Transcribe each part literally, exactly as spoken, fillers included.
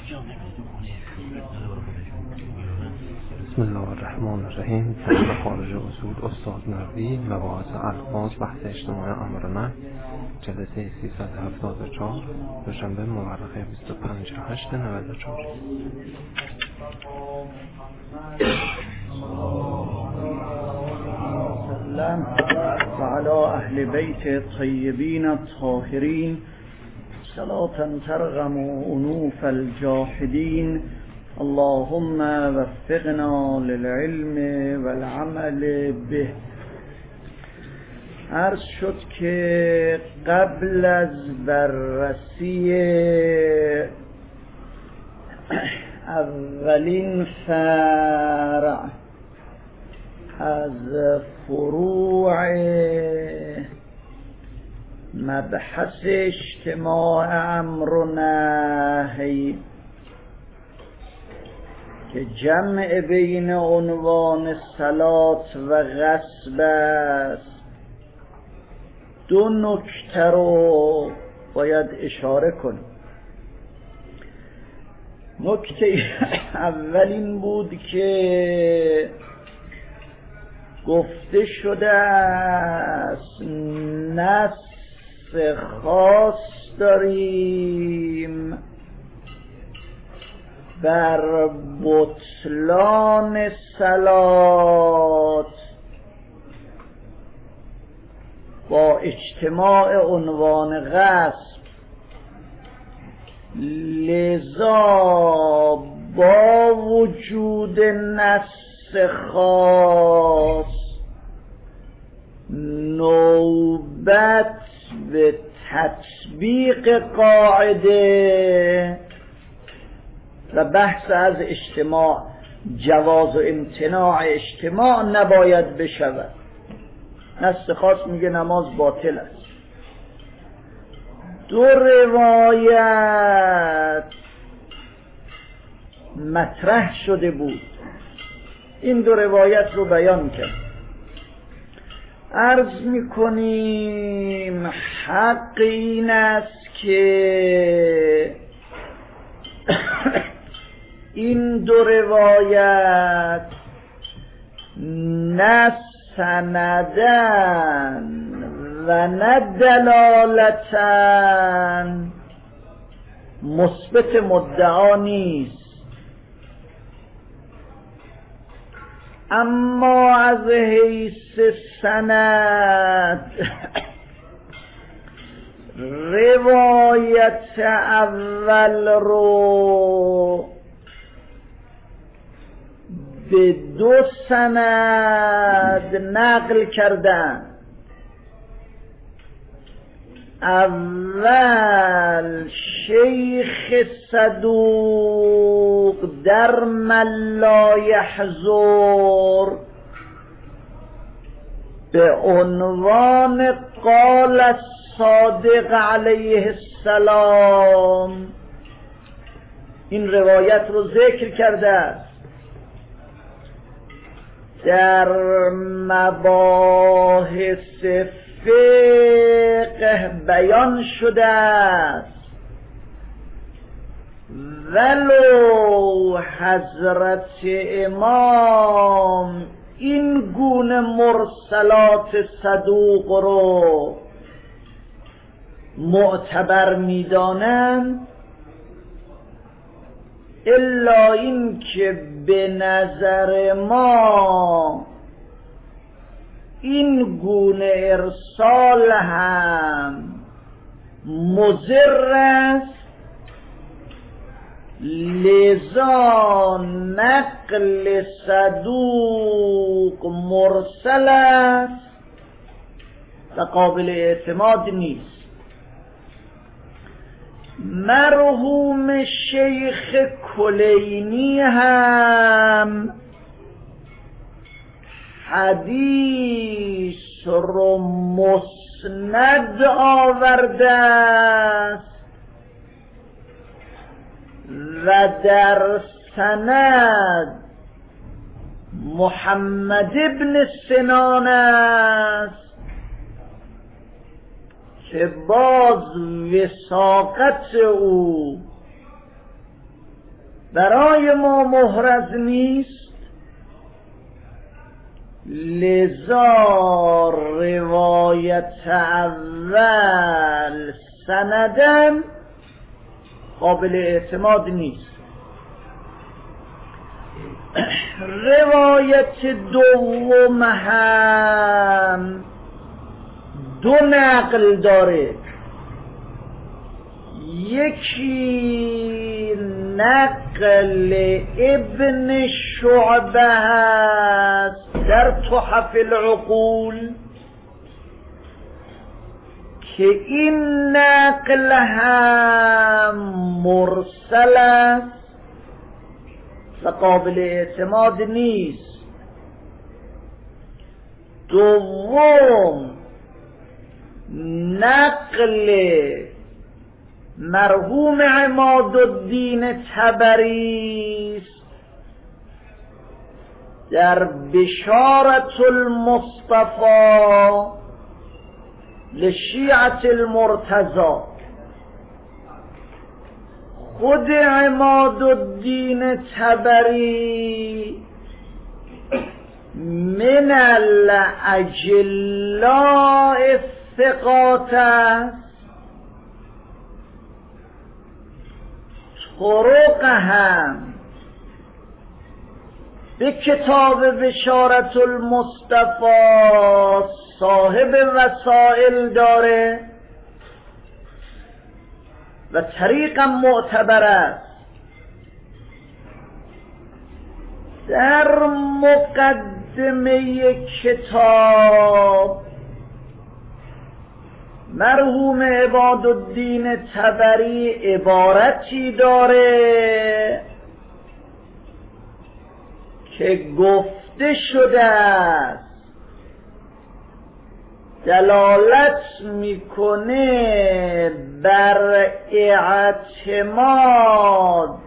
بسم الله الرحمن الرحیم. فصل خارج اصول استاد نووی، مباحث الفاظ، بحث اجتماعی امرنا، جلسه سیصد و هفتاد و چهار، دوشنبه مورخه بیست و پنج هشت نود و چهار. و علی اهل بیت طیبین الطاهرین صلاة ترغم انوف الجاحدین. اللهم وفقنا للعلم والعمل به. عرض شد که قبل از بررسی اولین فرع از فروع مبحث اجتماع امر و نهی که جمع بین عنوان صلات و غصب است، دو نکته رو باید اشاره کنیم. نکته اول این بود که گفته شده است نص خاص داریم بر بطلان صلات با اجتماع عنوان غصب، لذا با وجود نص خاص نوبت به تطبیق قاعده و بحث از اجتماع، جواز و امتناع اجتماع نباید بشود. نص خاص میگه نماز باطل است. دو روایت مطرح شده بود، این دو روایت رو بیان کرد. عرض میکنیم حق این است که این دو روایت نه سندن و نه دلالتن مثبت مدعا نیست، اما از حیث سند روایت اول رو به دو سند نقل کردن. اول شیخ صدوق در من لا یحضر به عنوان قال الصادق علیه السلام این روایت رو ذکر کرده است. در مباحث فقه بیان شده است ولو حضرت امام این گونه مرسلات صدوق رو معتبر می‌دانند، الا این که به نظر ما این گونه ارسال هم مضر است، لذا نقل صدوق مرسل است و قابل اعتماد نیست. مرحوم شیخ کلینی هم حدیث رو مسند آورده است و در سند محمد ابن سنان است که باز وثاقت او برای ما محرز نیست، لذا روایت اول سندن قابل اعتماد نیست. روایت دوم هم دو نقل داره، یکی نقل ابن شعبه است در تحف العقول که این نقل هم مرسل است و قابل اعتماد نیست. دوم نقل مرحوم عمادالدین طبری است در بشارة المصطفى لشیعة المرتضی. خود عمادالدین طبری من الاجلاء الثقات است، طرق هم به کتاب بشارة المصطفى صاحب وسائل داره و طریقا معتبر است. در مقدمه کتاب مرحوم عمادالدین طبری عبارتی داره که گفته شده است دلالت میکنه بر اعتماد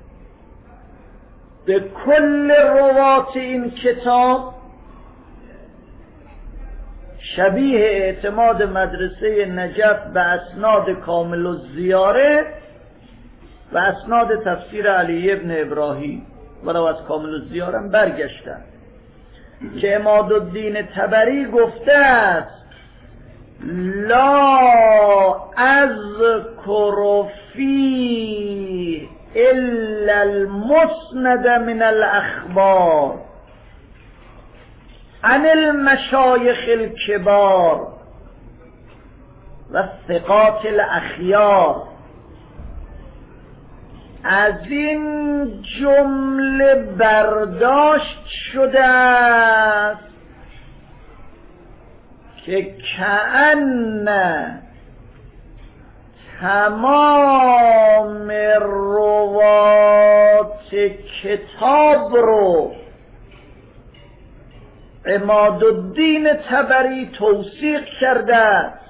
به کل روات این کتاب، شبیه اعتماد مدرسه نجف به اسناد کامل الزیاره و اسناد تفسیر علی ابن ابراهیم، ولو از کامل الزیاره هم برگشتن که عمادالدین طبری گفته است لا اذکر فیه الا المسند من الاخبار عن المشایخ الكبار و الثقات الاخیار. از این جمله برداشت شده است که کأن تمام روات کتاب رو عمادالدین طبری توثیق کرده است،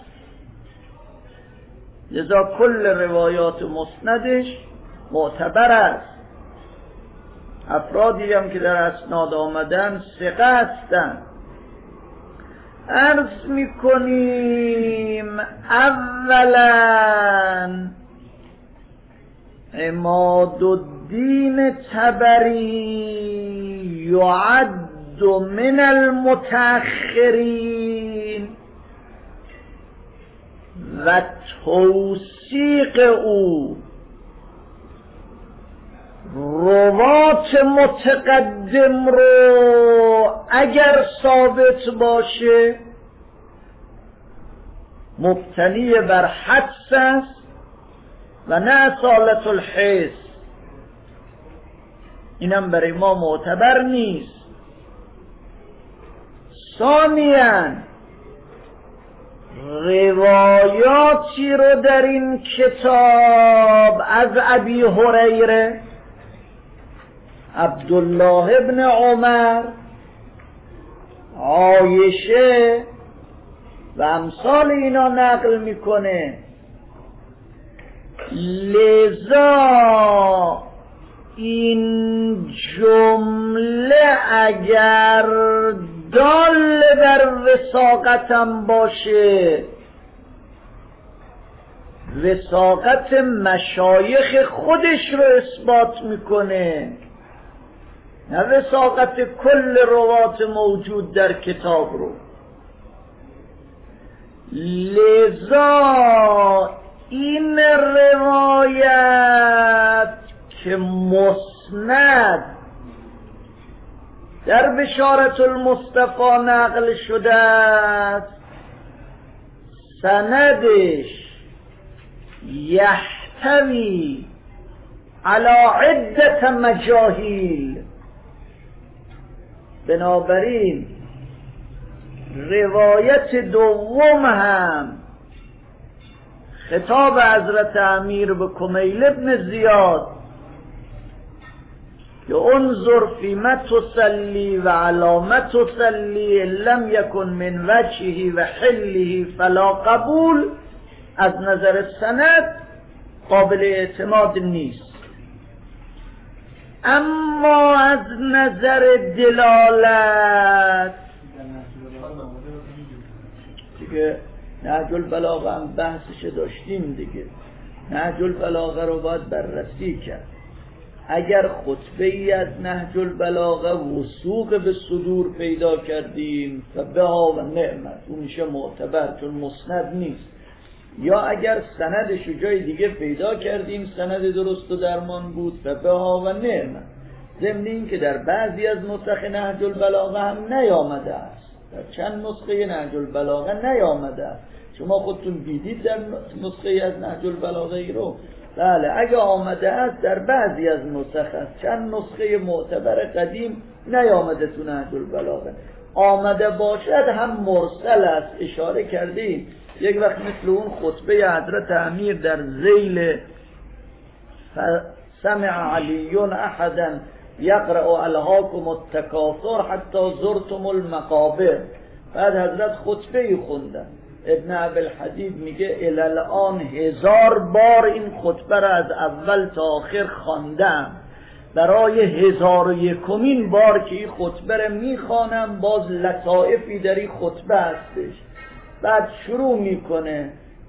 لذا کل روایات مسندش معتبر است. افرادی هم که در اسناد آمدن ثقه هستند. عرض میکنیم اولا عمادالدین طبری یعد من المتأخرین و توثیق او روات متقدم رو اگر ثابت باشه مبتنی بر حدس است و نه اصالت الحس، اینم برای ما معتبر نیست. ثانیاً روایاتی رو در این کتاب از ابی هریره، عبدالله ابن عمر، عایشه و امثال اینا نقل میکنه. لذا این جمله اگر دال بر وثاقتم باشه وثاقت مشایخ خودش رو اثبات میکنه، نه وثاقت کل روات موجود در کتاب رو. لذا این روایت که مسند در بشارت المصطفى نقل شده است، سندش یحتوی علی عدت مجاهیل. بنابراین روایت دوم هم خطاب حضرت امیر به کمیل ابن زیاد که انظر فیما تصلی و علامه تصلی لم یکن من وجهه و حله فلا قبول، از نظر سند قابل اعتماد نیست. اما از نظر دلالت دیگه نهج البلاغه هم بحثش داشتیم دیگه. نهج البلاغه رو باید بررسی کرد. اگر خطبه ای از نهج البلاغه وثوق به صدور پیدا کردیم فبها و نعمت، اون میشه معتبر چون مسند نیست. یا اگر سندش جای دیگه پیدا کردیم سند درست و درمان بود فبها و نعمت. ضمن این که در بعضی از نسخ نهج البلاغه هم نیامده است، در چند نسخه نهج البلاغه نیامده است. شما خودتون دیدید در نسخه از نهج البلاغه ای رو؟ بله، اگه آمده است در بعضی از نسخ است. چند نسخه معتبر قدیم نیامده تو نهج البلاغه. آمده باشد هم مرسل است، اشاره کردیم. یک وقت مثل اون خطبه حضرت امیر در ذیل سمع علی احدا یقرأ الهاکم التکاثر حتی زرتم المقابر، بعد حضرت خطبه خوندن. ابن عبدالحدید میگه الان هزار بار این خطبه را از اول تا آخر خواندم، برای هزار و یکمین بار که این خطبه را میخوانم باز لطائفی در این خطبه هستش. بعد شروع میکنه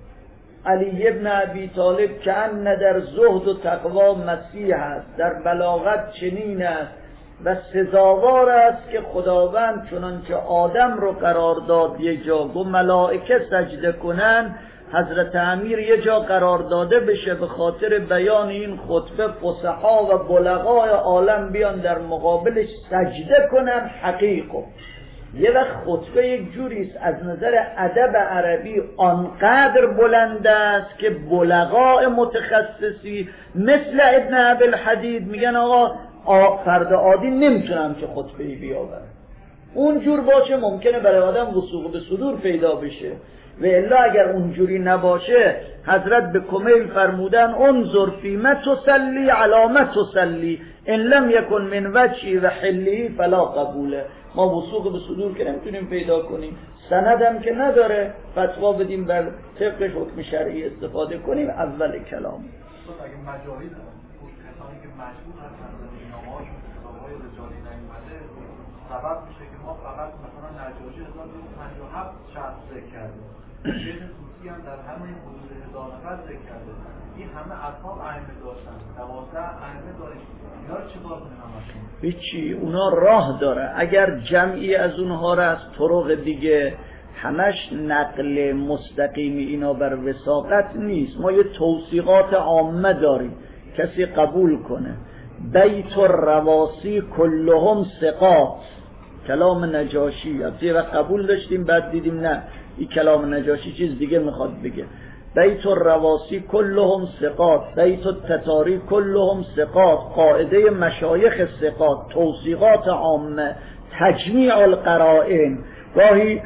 علی ابن ابی طالب که ان در زهد و تقوا مسیح است، در بلاغت چنین است و سزاوار است که خداوند چنانچه آدم رو قرار داد یه جا و ملائکه سجده کنن، حضرت امیر یه جا قرار داده بشه به خاطر بیان این خطبه فصحا و بلغای عالم بیان در مقابلش سجده کنن. حقیقو یه وقت خطبه یک جوریست از نظر ادب عربی آنقدر بلند است که بلغاء متخصصی مثل ابن عبدالحدید میگن آقا فرد عادی نمیتونم که خطبه‌ای بیاوره. اونجور باشه ممکنه برای آدم وثوق به صدور پیدا بشه، و الا اگر اونجوری نباشه حضرت به کمیل فرمودن انظر فیما تصلی علامه تصلی ان لم یکن من وجهی و حلی فلا قبوله. ما وثوق به صدور که نمیتونیم پیدا کنیم، سندم که نداره فتوا بدیم بر طبق حکم شرعی استفاده کنیم. اول کلام اگه مجاهید کسانی که مجبور هستن نامه‌هاشون کتاب‌های رجالی نیومده سبب میشه که ما فقط مثلا نجاشی هزار و دویست و پنجاه و هفت شخص ذکر کردیم، شیخ طوسی هم در همین حدود هزار نفر ذکر کرده. این همه اصحاب ائمه داشتن، دوازده ائمه داریم، اینا رو چیکار کنیم همشون؟ هیچی، اونا راه داره. اگر جمعی از اونها را از طرق دیگه همش نقل مستقیم اینا بر وثاقت نیست. ما یه توثیقات عامه داریم کسی قبول کنه. بیت الرواسی کلهم ثقات، کلام نجاشی. یه وقت قبول داشتیم بعد دیدیم نه این کلام نجاشی چیز دیگه میخواد بگه. بیت الرواسی کلهم ثقات، بیت التتاری کلهم ثقات، قاعده مشایخ ثقات، توثیقات عامه، تجمیع القرائن. گاهی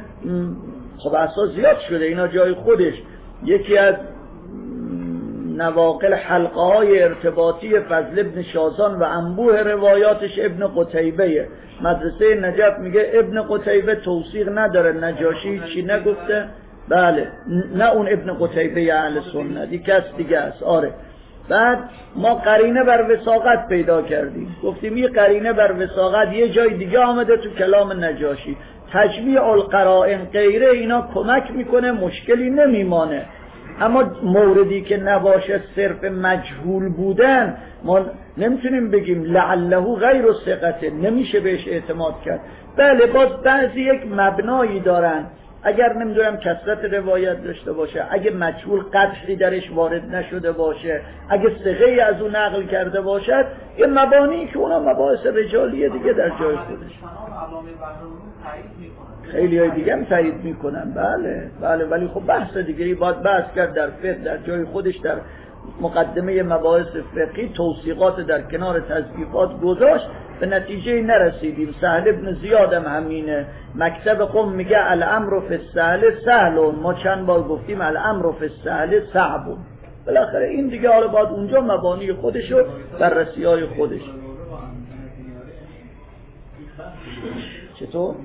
خب اساس زیاد شده اینا جای خودش. یکی از نواقل حلقه های ارتباطی فضل ابن شازان و انبوه روایاتش ابن قتیبه. مدرسه نجف میگه ابن قتیبه توثیق نداره، نجاشی چی نگفته؟ بله، نه اون ابن قتیبه اهل سنت، یک کس دیگه است. آره، بعد ما قرینه بر وثاقت پیدا کردیم، گفتیم این قرینه بر وثاقت یه جای دیگه آمده تو کلام نجاشی. تجمیع القرائن غیره اینا کمک میکنه، مشکلی نمیمانه. اما موردی که نباشه صرف مجهول بودن ما نمیتونیم بگیم لعله غیر ثقته، نمیشه بهش اعتماد کرد. بله باز بعضی یک مبنایی دارن، اگر نمیدونم کثرت روایت داشته باشه، اگه مجهول قدری درش وارد نشده باشه، اگه ثقه‌ای از اون نقل کرده باشد، یه مبانی که اونا مباحث رجالیه دیگه در جای خودش. خیلی های دیگه هم تایید میکنن. بله بله ولی خب بحث دیگری باید بحث کرد در فقه در جای خودش، در مقدمه مباحث فقهی توثیقات در کنار تضعیفات گذاشت، به نتیجه نرسیدیم. سهل ابن زیاد هم همینه، مکتب قم میگه الامر فی السهل سهل، ما چند بار گفتیم الامر فی السهل صعب. بالاخره این دیگه حالا باید اونجا مبانی خودش و بررسی های خودش. چطور؟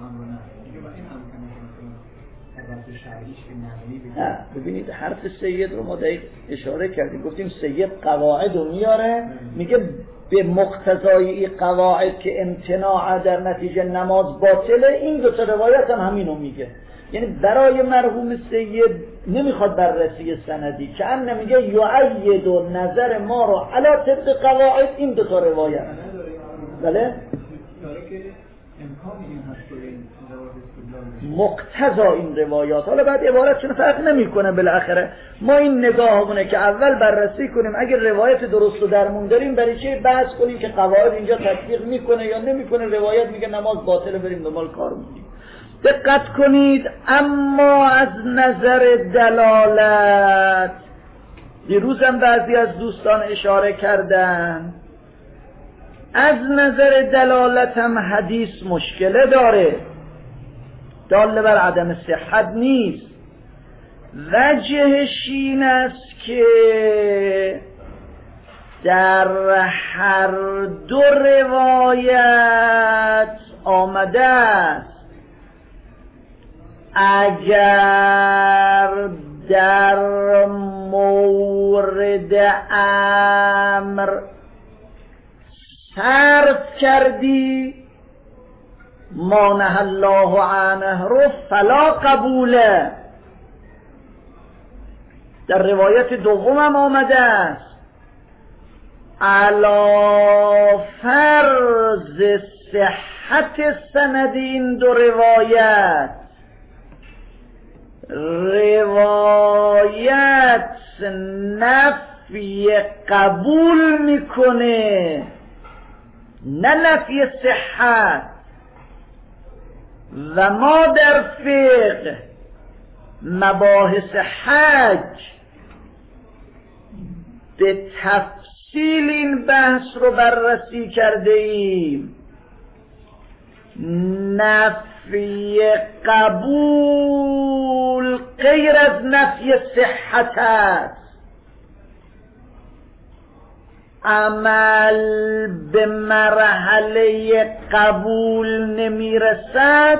نه ببینید حرف سید رو ما دقیق اشاره کردیم، گفتیم سید قواعد رو میاره، میگه به مقتضای این قواعد که امتناع در نتیجه نماز باطله، این دو تا روایت هم همینو میگه. یعنی برای مرحوم سید نمیخواد بررسی سندی، که هم نمیگه یعید و نظر ما رو علا طبق قواعد این دو تا روایت. بله؟ مقتضا این روایات. حالا بعد عبارتشون فرق نمیکنه، بالاخره ما این نگاهمونه که اول بررسی کنیم اگر روایت درست و درمون داریم برای چه بحث کنیم که قواعد اینجا تطبیق میکنه یا نمیکنه. روایت میگه نماز باطله، بریم دنبال کار میکنیم. دقت کنید. اما از نظر دلالت، دیروز هم بعضی از دوستان اشاره کردن، از نظر دلالت هم حدیث مشکله داره، دال بر عدم صحت نیست. وجهش این است که در هر دو روایت آمده است اگر در مورد امر صرف کردی ما نهی الله عنه رو فلا قبوله. در روایت دوم هم آمده است علی فرض صحت سند این دو روایت، روایت نفی قبول میکنه نه نفی صحت. و ما در فقه مباحث حج به تفصیل این بحث رو بررسی کرده ایم. نفی قبول غیر از نفی صحت است. عمل به مرحله قبول نمیرسد،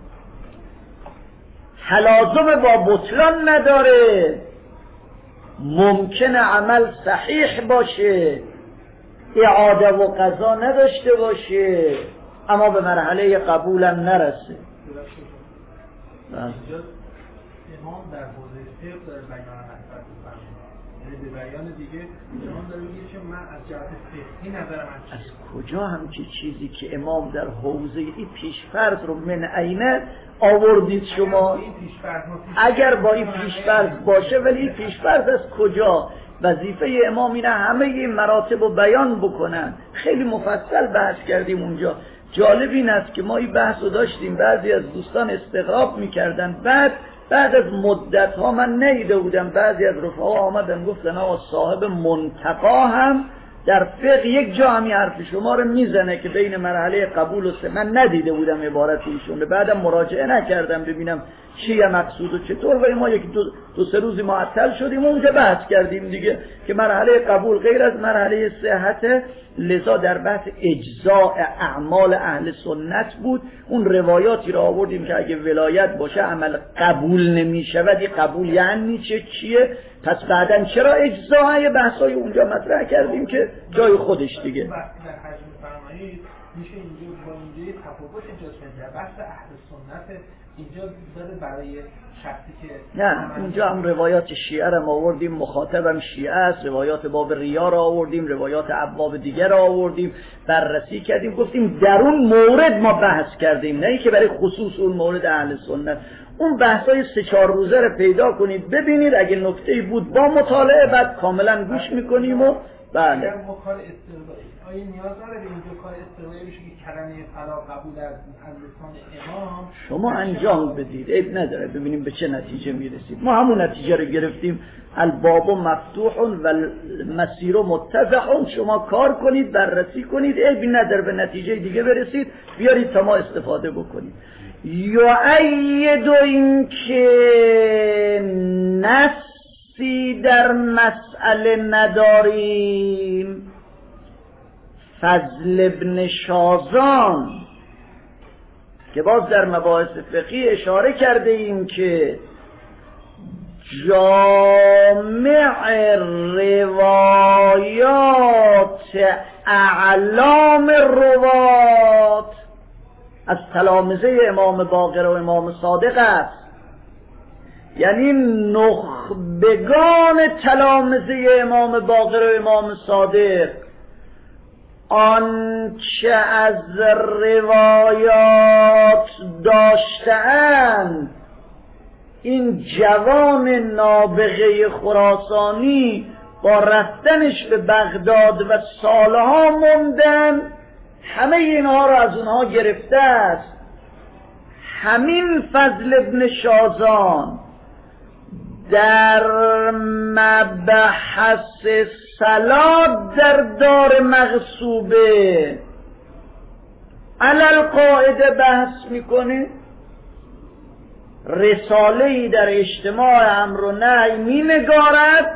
تلازم با بطلان نداره. ممکنه عمل صحیح باشه، اعاده و قضا نداشته باشه، اما به مرحله قبول هم نرسه. امام در حوزه فقه داره بیان حضرت فرمود، یعنی به بیان دیگه امام داره میگه که من از جهت فقهی نظرم از کجا همچی چیزی که امام در حوزه این پیشفرض رو من عینه آوردید شما؟ اگر با این پیشفرض باشه، ولی این پیشفرض از کجا؟ وظیفه امام اینه همه این مراتب رو بیان بکنن. خیلی مفصل بحث کردیم اونجا. جالب این است که ما این بحث رو داشتیم، بعضی از دوستان استغراب میکردن. بعد بعد از مدت ها من ندیده بودم بعضی از رفقا آمدن گفتن آقا صاحب منتقا هم در فقه یک جا همی حرف شما رو میزنه که بین مرحله قبول و سه. من ندیده بودم عبارت ایشون، بعدم مراجعه نکردم ببینم چیه مقصود و چطور. ولی ما یک دو, دو سه روزی معطل شدیم اونجا بحث کردیم دیگه که مرحله قبول غیر از مرحله صحت. لذا در بحث اجزاء اعمال اهل سنت بود. اون روایاتی را آوردیم که اگه ولایت باشه عمل قبول نمیشه و دی قبول یعنی چه چیه. پس بعدن چرا اجزاء بحثای اونجا مطرح کردیم که جای خودش دیگه. وقتی در حج می‌فرمایید میشه اینجا با اینجا تفاوت ایجاد کنه در بحث اهل سنت اینجا داره برای شخصی که نه اینجا هم روایات شیعه را آوردیم، مخاطبم شیعه است، روایات باب ریا را آوردیم، روایات ابواب دیگر را آوردیم، بررسی کردیم، گفتیم در اون مورد ما بحث کردیم، نه اینکه برای خصوص اون مورد اهل سنت. اون بحثای سه چهار روزه رو پیدا کنید ببینید، اگه نکته‌ای بود با مطالعه بعد کاملا گوش میکنیم و بله. اگر ما کار استقرایی آیا نیاز داره به اینجا کار استقرایی بشه که کلمه فرا قبول از لسان امام شما انجام بدید، عیب نداره، ببینیم به چه نتیجه میرسید. ما همون نتیجه رو گرفتیم، الباب مفتوح و المسیر متضح. شما کار کنید، بررسی کنید، عیب نداره به نتیجه دیگه برسید، بیارید تا ما استفاده بکنید. یا اید این که نسی در مسئله نداریم، فضل ابن شازان که باز در مباحث فقهی اشاره کرده ایم که جامع روایات اعلام روات از تلامذه امام باقر و امام صادق است، یعنی نخبگان تلامذه امام باقر و امام صادق آنچه از روایات داشتند این جوان نابغه خراسانی با رفتنش به بغداد و سالها موندن، همه اینها را از اونها گرفته است. همین فضل ابن شازان در مبحث صلات در دار مغصوبه علل قاعده بحث میکنه، رساله‌ای در اجتماع امر و نهی مینگارد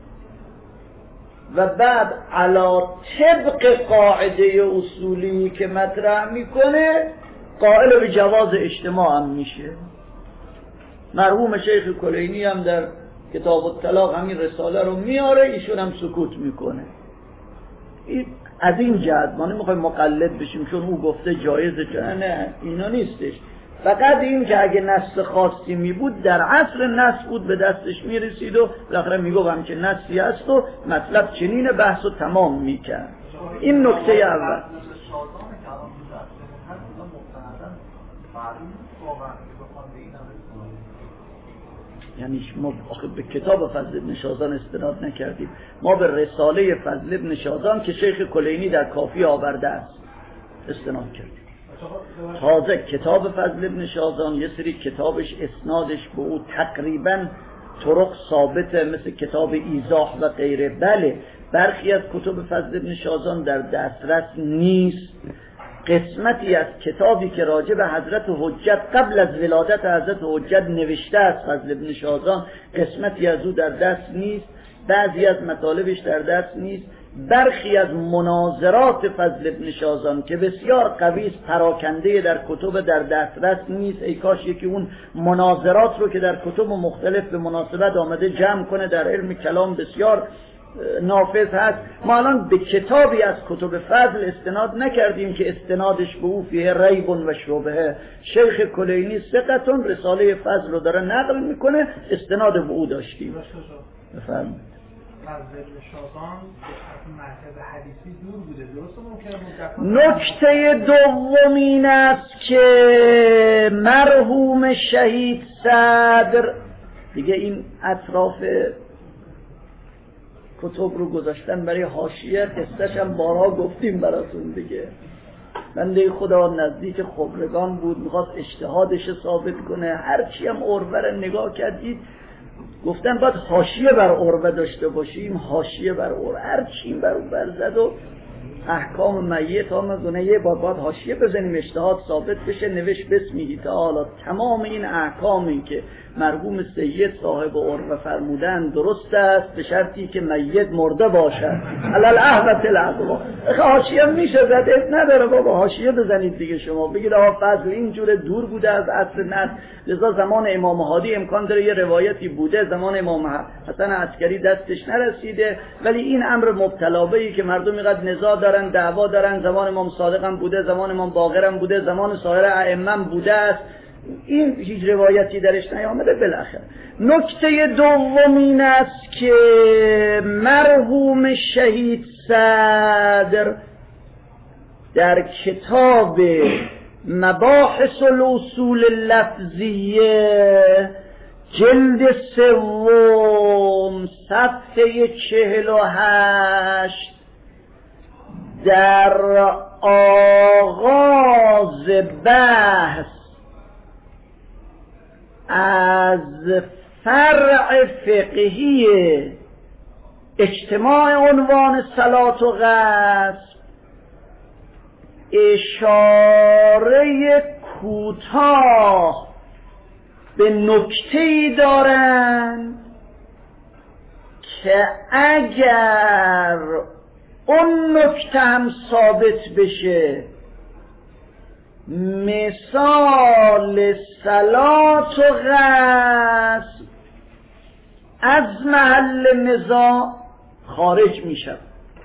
و بعد علا طبق قاعده اصولی که مطرح میکنه قائل به جواز اجتماع هم میشه. مرحوم شیخ کلینی هم در کتاب الطلاق همین رساله رو میاره، ایشون هم سکوت میکنه. از این جهت ما نمیخوایم مقلد بشیم چون او گفته جایزه، نه اینا نیستش. فقط این که اگه نص خاصی می بود در عصر نص بود به دستش میرسید و بالاخره میگفتم که نصی هست و مطلب چنین بحث رو تمام میکرد. این نکته اول. یعنی ما به کتاب فضل ابن شازان استناد نکردیم، ما به رساله فضل ابن شازان که شیخ کلینی در کافی آورده است استناد کردیم. تازه کتاب فضل ابن شازان یه سری کتابش اسنادش به او تقریبا طرق ثابته، مثل کتاب ایضاح و غیره. بله برخی از کتب فضل ابن شازان در دسترس نیست. قسمتی از کتابی که راجع به حضرت حجت قبل از ولادت حضرت حجت نوشته است فضل ابن شازان، قسمتی از او در دست نیست، بعضی از مطالبش در دست نیست. برخی از مناظرات فضل ابن شازان که بسیار قوی است پراکنده در کتب در دسترس نیست. ای کاش یکی اون مناظرات رو که در کتب مختلف به مناسبت آمده جمع کنه، در علم کلام بسیار نافذ هست. ما الان به کتابی از کتب فضل استناد نکردیم که استنادش به او فیه ریب و شبهه. شیخ کلینی ثقتون رساله فضل رو داره نقل میکنه، استناد به او داشتیم. بفرمایید. فضل ابن شازان از مرکز حدیثی دور بوده، درسته؟ ممکنه نکته دوم این است که مرحوم شهید صدر دیگه این اطراف کتب رو گذاشتن برای حاشیه، قصه‌ش هم بارها گفتیم براتون دیگه. بنده خدا نزدیک خبرگان بود، میخواست اجتهادش ثابت کنه، هرچی هم عربه رو نگاه کردید گفتن باید حاشیه بر عربه داشته باشیم، حاشیه بر عربه هرچی بر اون برزد و احکام میت ها مزونه یه بار باید حاشیه بزنیم اجتهاد ثابت بشه. نوشت بسمیه تعالی تمام این احکامی که مرحوم سید صاحب عرف فرمودن درست است به شرطی که میت مرده باشد علل احوت الاقوا. حاشیه میشه زد، نداره بابا حاشیه بزنید دیگه شما بگید آقا فضل اینجوره دور بوده از عصر نصر، لذا زمان امام هادی امکان داره یه روایتی بوده زمان امام حسن عسکری دستش نرسیده، ولی این امر مبتلا بهی که مردم اینقدر نزاع دارن دعوا دارن، زمان امام صادق هم بوده، زمان امام باقر هم بوده، زمان سایر ائمه بوده است، این هیچ روایتی درش نیامده. بالاخره نکته دوم این است که مرحوم شهید صدر در کتاب مباحث الاصول اللفظیه جلد سوم صفحه چهل و هشت در آغاز بحث از فرع فقهی اجتماع عنوان صلات و غسل اشاره کوتاه به نکته‌ای دارند که اگر اون نکته هم ثابت بشه مثال صلات و غسل از محل نزاع خارج میشه.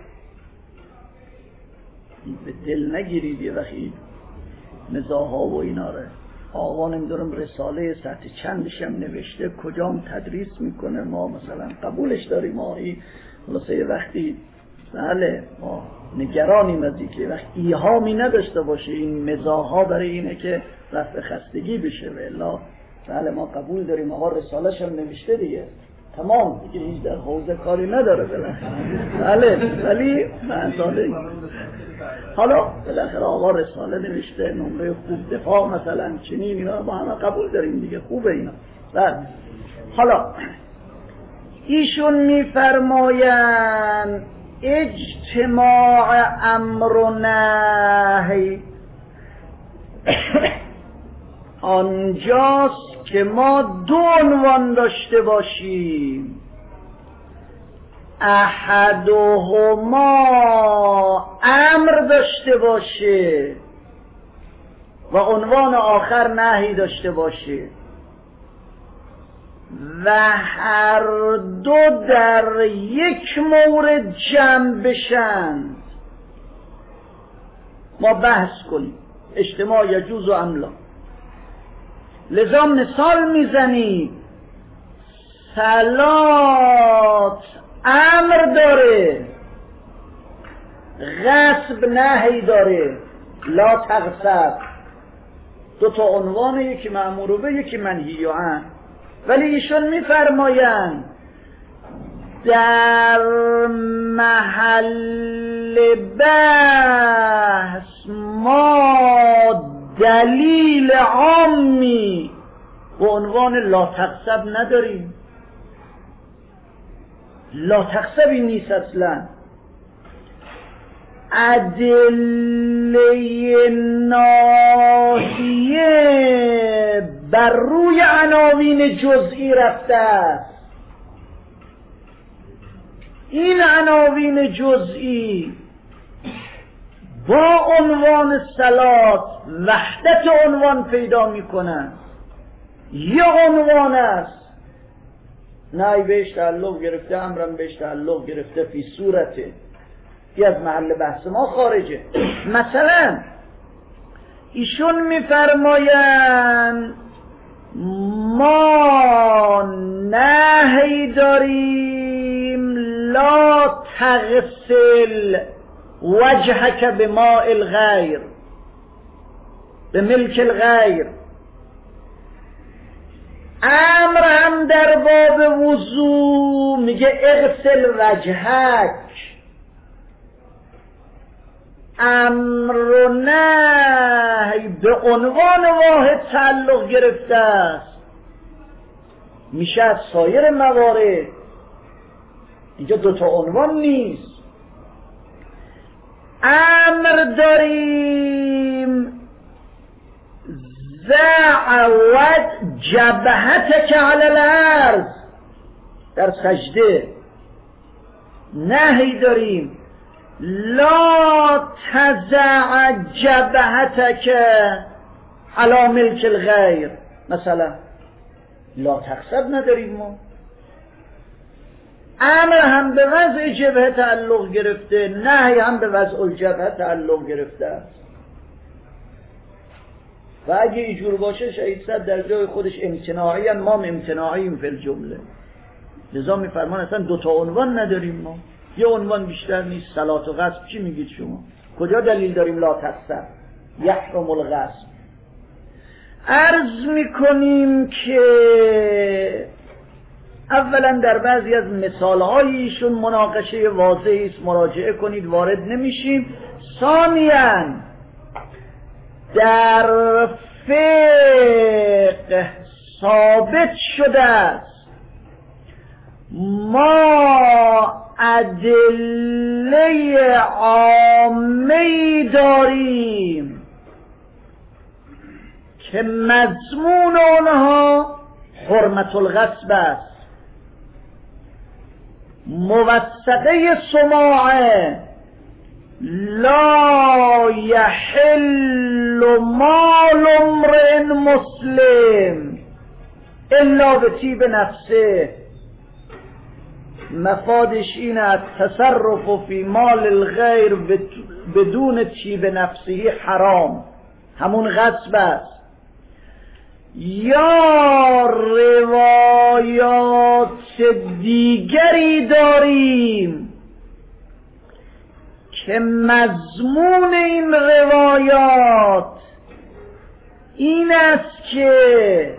به دل نگیرید یه وقتی نزاع ها و اینا ره آقا نمیدارم رساله سطح چندش هم نوشته کجام تدریس میکنه ما مثلا قبولش داریم ما این خلاصه یه وقتی بله ما نگرانیم از این که وقت ایهامی نداشته باشه این مزاحا برای اینه که رفع خستگی بشه و الا بله ما قبول داریم آقا رسالش هم نوشته دیگه تمام دیگه هیچ در حوزه کاری نداره بالاخره بله ولی منطقه حالا بالاخره آقا رساله نوشته نمره خوب دفاع مثلا چنین اینا ما همه قبول داریم دیگه خوبه اینا. بله حالا ایشون میفرمایند اجتماع امر و نهی آنجاست که ما دو عنوان داشته باشیم، احدهما امر داشته باشه و عنوان آخر نهی داشته باشه و هر دو در یک مورد جمع بشند. ما بحث کنیم اجتماع یجوز و املا. لذا مثال میزنیم صلات امر داره غصب نهی داره لا تغصب، دو تا عنوان، یکی مأمور به یکی منهی عنه. ولی ایشون میفرمایند در محل بحث ما دلیل عامی به عنوان لا تغصب نداریم. لا تغصبی نیست اصلا. ادله ناهیه بر روی عناوین جزئی رفته است. این عناوین جزئی با عنوان صلات وحدت عنوان پیدا میکنند. یه عنوان است، نهی بهش تعلق گرفته، امرم بهش تعلق گرفته، فی صورته که از محل بحث ما خارجه. مثلا ایشون میفرمایند ما نهی داریم لا تغسل وجهک به ماء الغیر، به ملک الغیر. امر هم در باب وضو میگه اغسل وجهک. امر و نهی به عنوان واحد تعلق گرفته است، میشه از سایر موارد. اینجا دوتا عنوان نیست. امر داریم ضع جبهتك علی الارض، در سجده نهی داریم لا تضع جبهتک علی ملک الغیر، مثلا لا تقصد نداریم ما. امر هم به وضع جبهه تعلق گرفته، نهی هم به وضع الجبهه تعلق گرفته است. و اگه اینجور باشه شهید صد در جای خودش امتناعی هم، ما امتناعیم فی الجمله. لذا میفرمان اصلا دوتا عنوان نداریم ما، یه عنوان بیشتر نیست. صلات و غصب چی میگید شما؟ کجا دلیل داریم لا تقصد یحرم الغصب؟ عرض میکنیم که اولا در بعضی از مثالهای ایشون مناقشه واضحی است، مراجعه کنید، وارد نمیشیم. ثانیاً در فقه ثابت شده است ما ادله عامه‌ای داریم که مضمون آنها حرمت الغصب است. موثقه سماعه لا یحل مال امرئ مسلم الا به طیب نفسه، مفادش این است تصرف فی مال الغیر بدون طیب نفسه حرام، همون غصب است. یا روایات دیگری داریم که مضمون این روایات این است که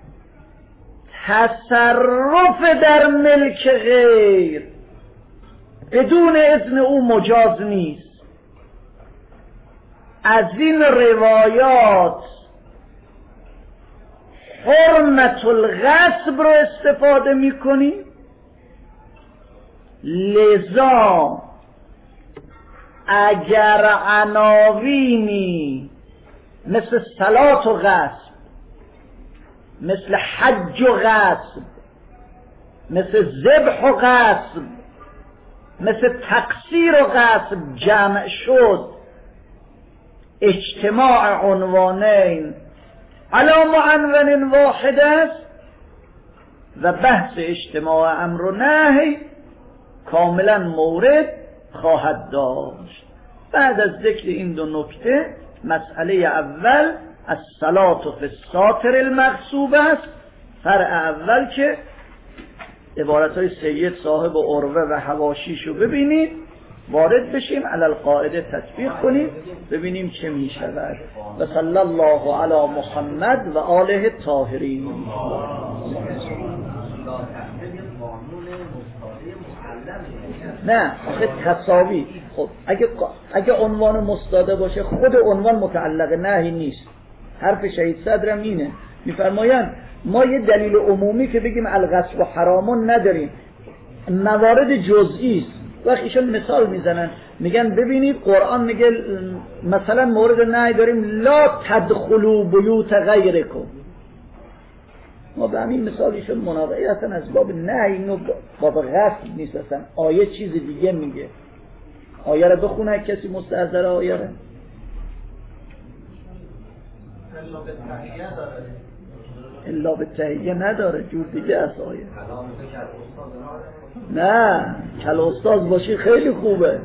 تصرف در ملک غیر بدون اذن او مجاز نیست. از این روایات حرمت الغصب رو استفاده میکنیم. لذا اگر عناوینی مثل صلات و غصب، مثل حج و غصب، مثل ذبح و غصب، مثل تقصیر و غصب جمع شد، اجتماع عنوانین علی معنون واحد است و بحث اجتماع امر و نهی کاملا مورد خواهد داشت. بعد از ذکر این دو نکته، مسئله اول الصلاة فی الساتر المغصوب است. فرع اول که عبارتهای سید صاحب و عروه و حواشیشو ببینید، وارد بشیم، علی القاعده تطبیق کنیم، ببینیم چه می شود. و صلی الله علی محمد و آله الطاهرین. نه آخه تساوی. خب اگه اگه عنوان مستاده باشه خود عنوان متعلق نهی نیست. حرف شهید صدرم اینه، میفرمایند ما یه دلیل عمومی که بگیم الغصب و حرامون نداریم، موارد جزئی است. وقتی ایشون مثال میزنن میگن ببینید قرآن میگه مثلا مورد نهی داریم لا تدخلوا بیوت غیرکم. ما به همین مثال ایشون مناقضه اصلا از باب نهی، اینو باب غصب نیست، اصلا آیه چیز دیگه میگه. آیه رو بخونه کسی مستحضر آیه رو. الا به تهیه نداره، جور دیگه از آیه. نه کل استاد باشی خیلی خوبه.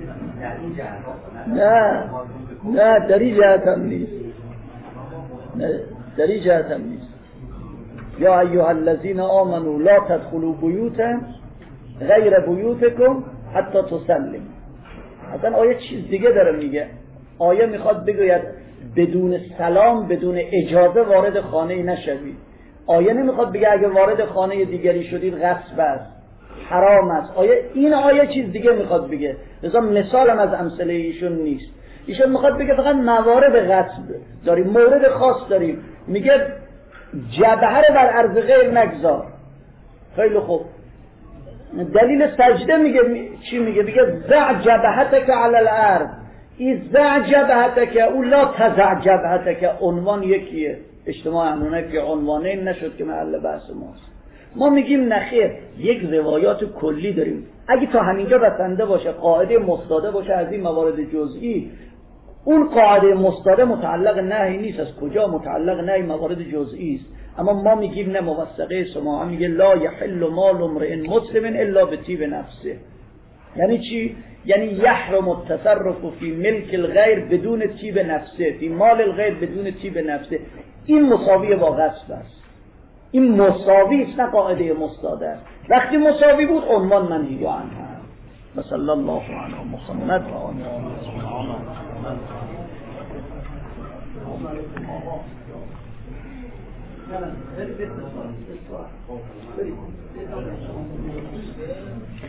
نه نه در این جهت هم نیست، نه در این جهت هم نیست. یا ایها الذین آمنوا لا تدخلوا بیوتا غیر بیوتکم حتی تسلموا. اصلا آیه چیز دیگه داره میگه. آیه میخواد بگوید بدون سلام، بدون اجازه وارد خانه نشوید. آیه نمیخواد بگه اگه وارد خانه دیگری شدید غصب است، حرام است. آیه این آیه چیز دیگه میخواد بگه. لذا مثالم از امثله ایشون نیست. ایشون میخواد بگه فقط موارد غصب داریم، مورد خاص داریم. میگه جبهه رو بر عرض غیر نگذار. خیلی خوب. دلیل سجده میگه چی میگه؟ میگه زع جبهتک علی الارض. این زع جبهتک او لا تزع جبهتک، عنوان یکیه. اجتماع همونه که عنوانه نشد که محل بحث ماست. ما میگیم نخیر، یک روایات کلی داریم. اگه تا همینجا بسنده باشه، قاعده مستاده باشه از این موارد جزئی، اون قاعده مستاده متعلق نهی نیست. از کجا متعلق نهی؟ موارد جزئی است. اما ما میگیم نه، موثقه سماع میگه لا یحل مال امرئ مسلم الا بطیب نفسه. یعنی چی؟ یعنی یحرم التصرف فی ملک الغیر بدون طیب نفسه، فی مال الغیر بدون طیب نفسه. این مساوی با غصب است. این مساوی است، نه قاعده مستاده است. وقتی مساوی بود عنوان منهی عنه. صلی الله علی محمد و آله و آله.